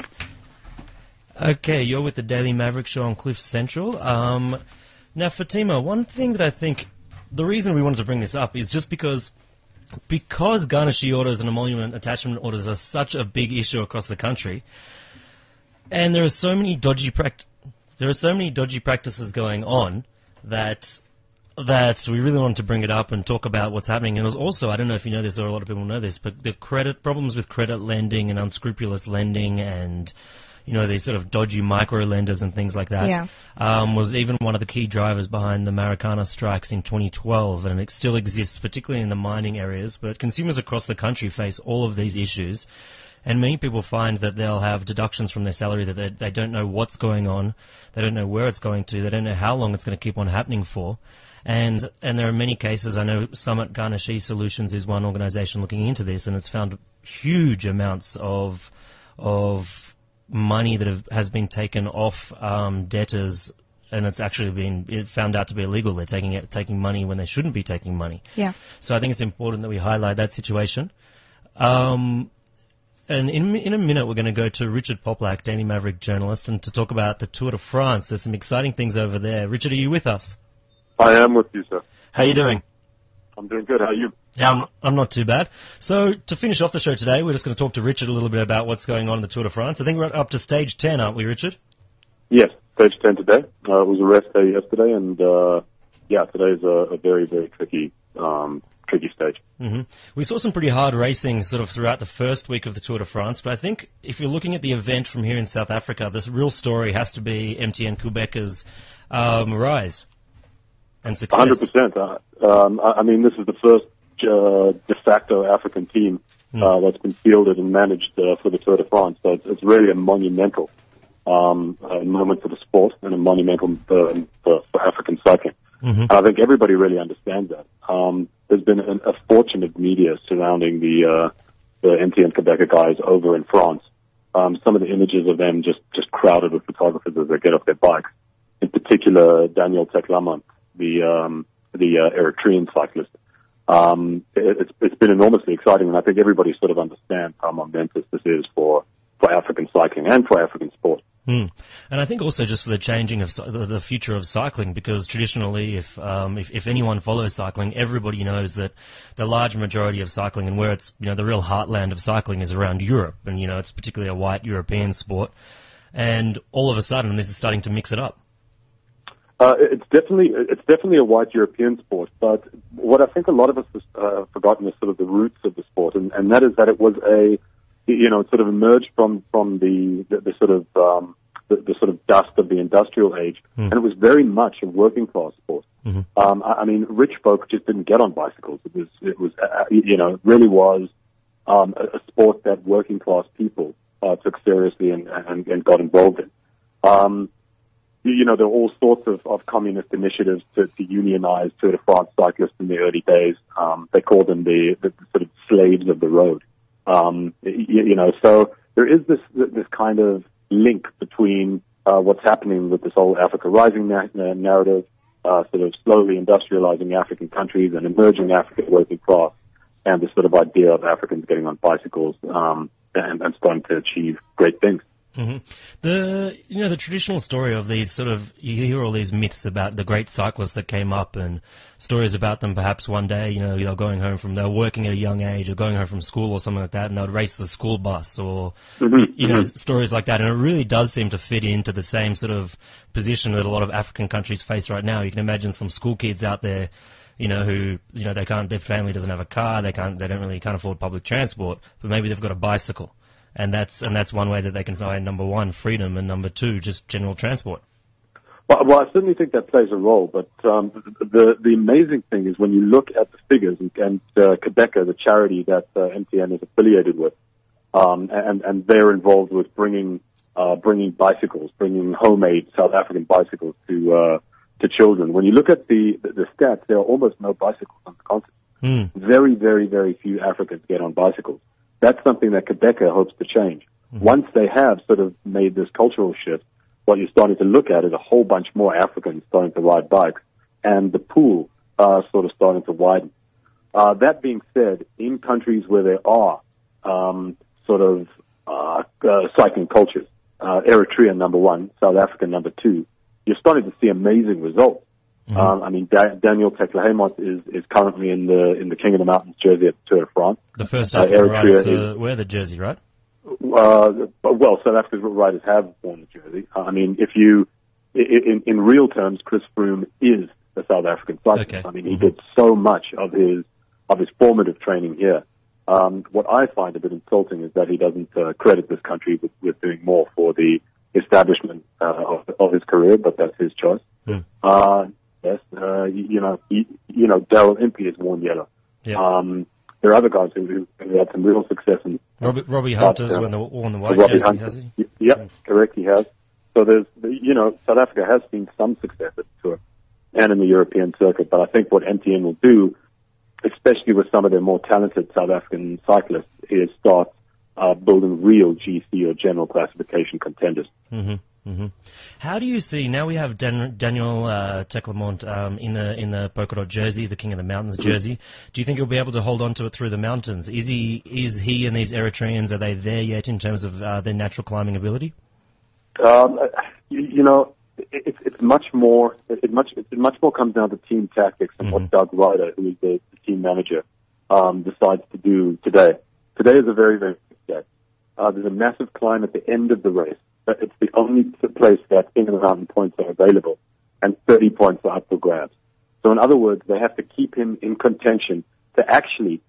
Okay, you're with the Daily Maverick Show on Cliff Central. Um, now, Fatima, one thing that I think, the reason we wanted to bring this up is just because because garnishee orders and emolument attachment orders are such a big issue across the country, and there are so many dodgy pract- there are so many dodgy practices going on that that we really wanted to bring it up and talk about what's happening. And it was also, I don't know if you know this or a lot of people know this, but the credit problems with credit lending and unscrupulous lending and, you know, these sort of dodgy micro lenders and things like that, Yeah. um, was even one of the key drivers behind the Marikana strikes in twenty twelve, and it still exists, particularly in the mining areas. But consumers across the country face all of these issues, and many people find that they'll have deductions from their salary that they, they don't know what's going on, they don't know where it's going to, they don't know how long it's going to keep on happening for. And and there are many cases. I know Summit Garnishee Solutions is one organisation looking into this, and it's found huge amounts of of money that have, has been taken off um, debtors, and it's actually been it found out to be illegal. They're taking it, taking money when they shouldn't be taking money. Yeah. So I think it's important that we highlight that situation. Um, and in in a minute, we're going to go to Richard Poplack, Daily Maverick journalist, and to talk about the Tour de France. There's some exciting things over there. Richard, are you with us? I am with you, sir. How are you doing? I'm doing good. How are you? Yeah, I'm, I'm not too bad. So, to finish off the show today, we're just going to talk to Richard a little bit about what's going on in the Tour de France. I think we're up to stage ten, aren't we, Richard? Yes, stage ten today. Uh, it was a rest day yesterday, and uh, yeah, today's a, a very, very tricky, um, tricky stage. Mm-hmm. We saw some pretty hard racing sort of throughout the first week of the Tour de France, but I think if you're looking at the event from here in South Africa, the real story has to be M T N Qhubeka's um, rise. And success. one hundred percent. Uh, um, I, I mean, this is the first uh, de facto African team uh, mm. that's been fielded and managed uh, for the Tour de France. So it's, it's really a monumental um, uh, moment for the sport and a monumental uh, for, for African cycling. Mm-hmm. And I think everybody really understands that. Um, there's been an, a fortunate media surrounding the uh, the M T N Qhubeka guys over in France. Um, some of the images of them just, just crowded with photographers as they get off their bikes. In particular, Daniel Teklamant, the um, the uh, Eritrean cyclist. Um, it, it's, it's been enormously exciting, and I think everybody sort of understands how momentous this is for, for African cycling and for African sport. Mm. And I think also just for the changing of the, the future of cycling, because traditionally, if, um, if if anyone follows cycling, everybody knows that the large majority of cycling and where it's, you know, the real heartland of cycling is around Europe, and you know it's particularly a white European sport. And all of a sudden, this is starting to mix it up. Uh, it's definitely it's definitely a white European sport, but what I think a lot of us have uh, forgotten is sort of the roots of the sport, and, and that is that it was a, you know, it sort of emerged from from the the, the sort of um, the, the sort of dust of the industrial age, mm. and it was very much a working class sport. Mm-hmm. Um, I, I mean, rich folk just didn't get on bicycles. It was it was uh, you know, it really was um, a, a sport that working class people uh, took seriously and, and and got involved in. Um, You know, there were all sorts of, of communist initiatives to, to unionize Tour de France cyclists in the early days. Um, they called them the, the sort of slaves of the road. Um, you, you know, so there is this this kind of link between uh, what's happening with this whole Africa Rising na- narrative, uh, sort of slowly industrializing African countries and emerging African working class, and this sort of idea of Africans getting on bicycles um, and, and starting to achieve great things. Mm-hmm. The you know the traditional story of these sort of you hear all these myths about the great cyclists that came up and stories about them perhaps one day you know they're going home from they're working at a young age or going home from school or something like that and they'd race the school bus or mm-hmm. you know mm-hmm. stories like that, and it really does seem to fit into the same sort of position that a lot of African countries face right now. You can imagine some school kids out there you know who you know they can't their family doesn't have a car, they can't they don't really can't afford public transport, but maybe they've got a bicycle. And that's and that's one way that they can find, number one, freedom, and number two, just general transport. Well, well I certainly think that plays a role. But um, the the amazing thing is when you look at the figures, and, and uh, Qhubeka, the charity that uh, M T N is affiliated with, um, and, and they're involved with bringing uh, bringing bicycles, bringing homemade South African bicycles to uh, to children. When you look at the, the, the stats, there are almost no bicycles on the continent. Mm. Very, very, very few Africans get on bicycles. That's something that Quebecer hopes to change. Mm-hmm. Once they have sort of made this cultural shift, what you're starting to look at is a whole bunch more Africans starting to ride bikes, and the pool uh, sort of starting to widen. Uh, that being said, in countries where there are um, sort of uh, uh, cycling cultures, uh, Eritrea number one, South Africa number two, you're starting to see amazing results. Mm-hmm. Um, I mean, da- Daniel Tekle-Hemot is, is currently in the in the King of the Mountains jersey at the Tour de France. The first uh, African riders is, uh, wear the jersey, right? Uh, well, South Africa's riders have worn the jersey. I mean, if you, in, in real terms, Chris Froome is a South African cyclist. Okay. I mean, he Mm-hmm. did so much of his of his formative training here. Um, what I find a bit insulting is that he doesn't uh, credit this country with, with doing more for the establishment uh, of, of his career, but that's his choice. Mm. Uh, yes, uh, you, you know, he, you know, Daryl Impey has worn yellow. Yeah. Um, there are other guys who, who had some real success in Robbie, Robbie Hunter's uh, won the, won the white Robbie jersey, Hunter. has he? Y- Yep, Mm. correct, he has. So there's, you know, South Africa has seen some success at the Tour and in the European circuit, but I think what M T N will do, especially with some of their more talented South African cyclists, is start uh, building real G C or general classification contenders. Mm-hmm. Mm-hmm. How do you see now we have Dan- Daniel uh, Tekle-Hemot um, in the in the polka dot jersey, the King of the Mountains jersey? Do you think he'll be able to hold on to it through the mountains? Is he is he and these Eritreans, are they there yet in terms of uh, their natural climbing ability? Um, you, you know, it, it's it's much more. It, it much it much more comes down to team tactics and Mm-hmm. what Doug Ryder, who is the, the team manager, um, decides to do today. Today is a very very big day. Uh, there's a massive climb at the end of the race. But it's the only place that King of the Mountain points are available, and thirty points are up for grabs. So in other words, they have to keep him in contention to actually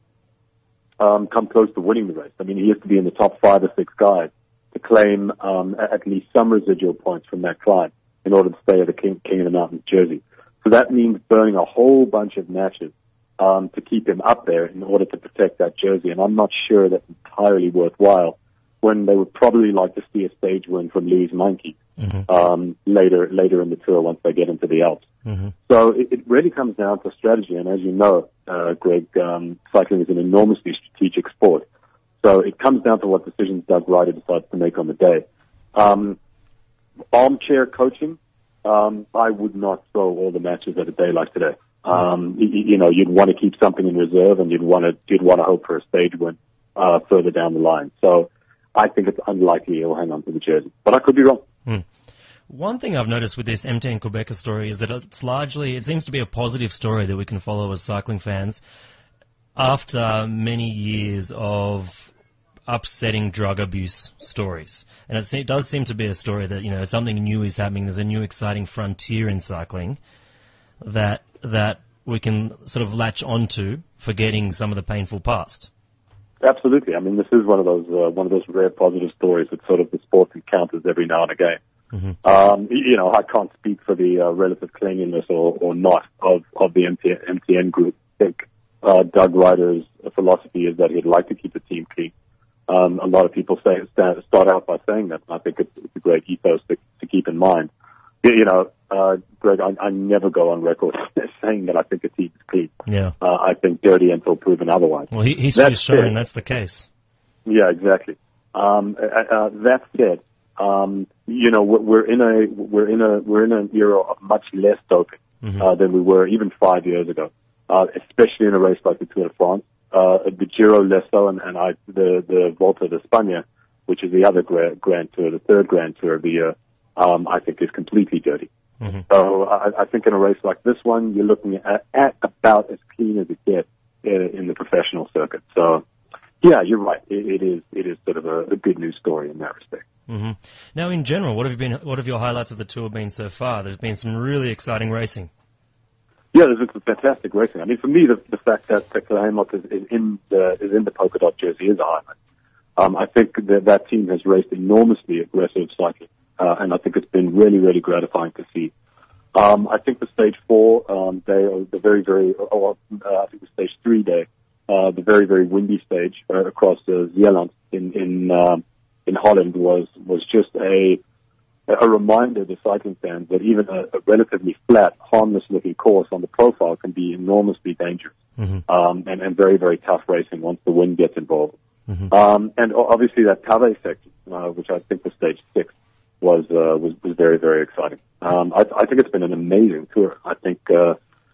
um, come close to winning the race. I mean, he has to be in the top five or six guys to claim um, at least some residual points from that climb in order to stay at the King, King of the Mountain jersey. So that means burning a whole bunch of matches um, to keep him up there in order to protect that jersey. And I'm not sure that's entirely worthwhile, when they would probably like to see a stage win from Louise Monkey Mm-hmm. um, later later in the tour once they get into the Alps. Mm-hmm. So it, it really comes down to strategy. And as you know, uh, Greg, um, cycling is an enormously strategic sport. So it comes down to what decisions Doug Ryder decides to make on the day. Um, armchair coaching, um, I would not throw all the matches at a day like today. Um, you, you know, you'd want to keep something in reserve, and you'd want to you'd want to hope for a stage win uh, further down the line. So I think it's unlikely he'll hang on to the jersey, but I could be wrong. Mm. One thing I've noticed with this M T N Quebecer story is that it's largely, it seems to be a positive story that we can follow as cycling fans after many years of upsetting drug abuse stories. And it, se- it does seem to be a story that, you know, something new is happening. There's a new exciting frontier in cycling that that we can sort of latch onto, forgetting some of the painful past. Absolutely. I mean, this is one of those uh, one of those rare positive stories that sort of the sport encounters every now and again. Mm-hmm. Um, you know, I can't speak for the uh, relative cleanliness or, or not of, of the M T N, M T N group. I think uh, Doug Ryder's philosophy is that he'd like to keep the team clean. Um, a lot of people say start, start out by saying that, and I think it's, it's a great ethos to, to keep in mind. You, you know, uh, Greg, I, I never go on record saying that I think the team is clean. Yeah. Uh, I think dirty until proven otherwise. Well, he, he's That's showing it. that's the case. Yeah, exactly. Um, uh, uh, that said, um, you know, we're, we're in a we're in a we're in an era of much less doping Mm-hmm. uh, than we were even five years ago, uh, especially in a race like the Tour de France, uh, the Giro less so, and, and I, the the Volta de España, which is the other gra- Grand Tour, the third Grand Tour of the year, um, I think is completely dirty. Mm-hmm. So I, I think in a race like this one, you're looking at, at about as clean as it gets in, in the professional circuit. So, yeah, you're right. It, it is it is sort of a, a good news story in that respect. Mm-hmm. Now, in general, what have you been? What have your highlights of the tour been so far? There's been some really exciting racing. Yeah, there's it's a fantastic racing. I mean, for me, the, the fact that Tekle-Hemot is, is in the is in the polka dot jersey is a highlight. Um, I think that that team has raced enormously aggressive cycling, uh, and I think it's been really, really gratifying to see. Um, I think the stage four um, day, or the very, very, or uh, I think the stage three day, uh, the very, very windy stage uh, across uh, Zeeland in in um, in Holland was was just a a reminder to cycling fans that even a, a relatively flat, harmless-looking course on the profile can be enormously dangerous Mm-hmm. um, and, and very, very tough racing once the wind gets involved. Mm-hmm. Um, and o- obviously that Tave section, uh, which I think was stage six, was uh, was, was very, very exciting. Um, I, I think it's been an amazing tour. I think uh,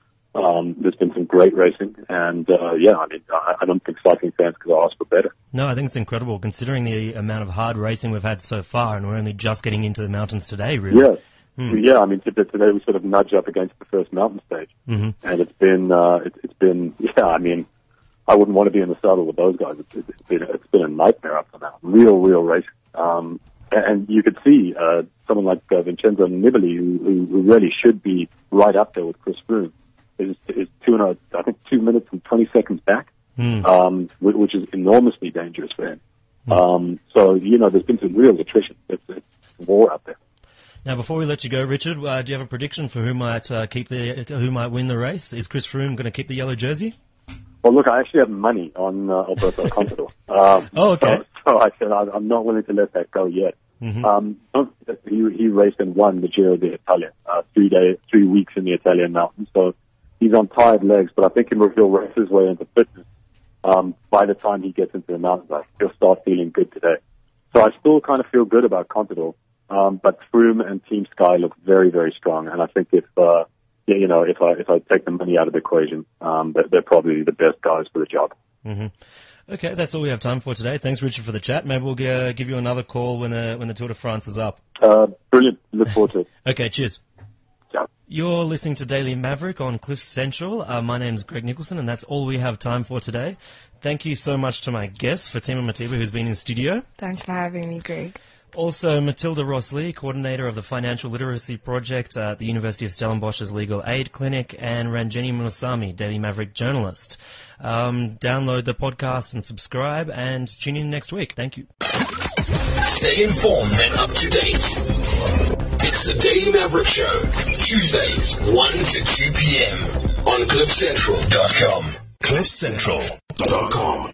um, there's been some great racing, and uh, yeah, I mean, I, I don't think cycling fans could ask for better. No, I think it's incredible considering the amount of hard racing we've had so far, and we're only just getting into the mountains today, really. Yeah. Hmm. Yeah, I mean, today, today we sort of nudge up against the first mountain stage, Mm-hmm. and it's been, uh, it, it's been, yeah, I mean, I wouldn't want to be in the saddle with those guys. It's, it's been, it's been a nightmare up to now. Real, real racing. Um, and, and you could see, uh, someone like uh, Vincenzo Nibali, who, who, who really should be right up there with Chris Froome, is, is two and a, I think two minutes and twenty seconds back, Mm. um, which, which is enormously dangerous for him. Um, so, you know, there's been some real attrition. It's, it's war out there. Now, before we let you go, Richard, uh, do you have a prediction for who might uh, keep the who might win the race? Is Chris Froome going to keep the yellow jersey? Well, look, I actually have money on uh, Alberto Contador. Um, Oh, okay. So, so I said I, I'm not willing to let that go yet. Mm-hmm. Um, don't forget that he, he raced and won the Giro d'Italia, uh, three day, three weeks in the Italian mountains. So he's on tired legs, but I think he'll race his way into fitness. Um, by the time he gets into the mountains, I he'll start feeling good today. So I still kind of feel good about Contador. Um, but Froome and Team Sky look very, very strong. And I think if, uh, yeah, you know, if I, if I take the money out of the equation, um, they're, they're probably the best guys for the job. Mm-hmm. Okay, that's all we have time for today. Thanks, Richard, for the chat. Maybe we'll uh, give you another call when the, when the Tour de France is up. Uh, brilliant. Look forward to it. Okay, cheers. Ciao. You're listening to Daily Maverick on Cliff Central. Uh, my name's Greg Nicholson, and that's all we have time for today. Thank you so much to my guest, Fatima Matiba, who's been in studio. Thanks for having me, Greg. Also, Matilda Rossley, coordinator of the Financial Literacy Project at the University of Stellenbosch's Legal Aid Clinic, and Ranjani Munasamy, Daily Maverick journalist. Um, download the podcast and subscribe, and tune in next week. Thank you. Stay informed and up to date. It's the Daily Maverick Show, Tuesdays, one to two p.m. on cliff central dot com. cliff central dot com